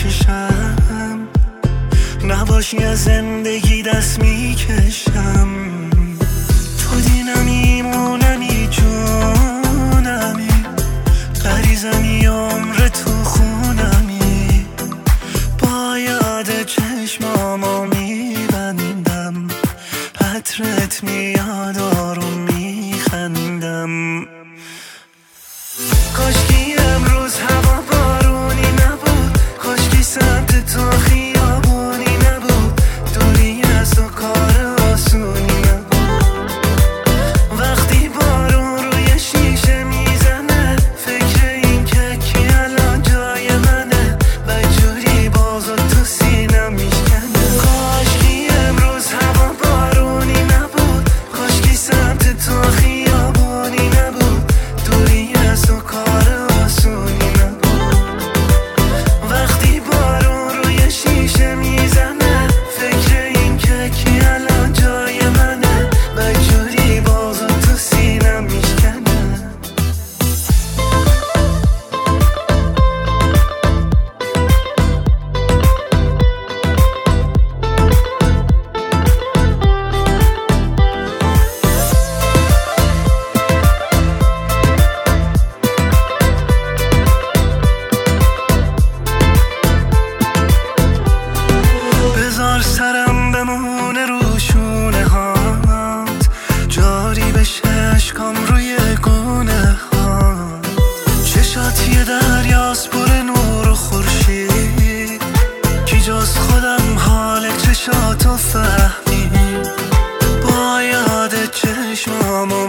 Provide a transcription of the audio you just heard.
چشم نباشی از زندگی دست میکشم. تو دینمی جونمی غریزمی عمر تو خونمی. با یاد چشمامو میبندم عطرت میاد آروم میخندم. کاشکی امروز هوا بارونی نبود، کاشکی سمت تو خیابونی نبود، دوری از تو کار آسونی نبود. وقتی بارون روی شیشه میزنه فکر این که کی الان جای منه، بدجوری بازو تو سینم میشکنه. کاشکی امروز هوا بارونی نبود، کاشکی سمت تو خیابونی نبود، دوری از تو کار آسونی نبود. وقتی بارون روی شیشه میزنه فکر این که کی الان جای منه، بدجوری بازو تو سینم میشکنه. بذار سرم بمونه رو شونه هات، جاری بشه اشکام روی گونه هات. چشات یه دریاست پر نور و خورشید، کی جز خودم حال چشاتو فهمید. با یاد چشمامو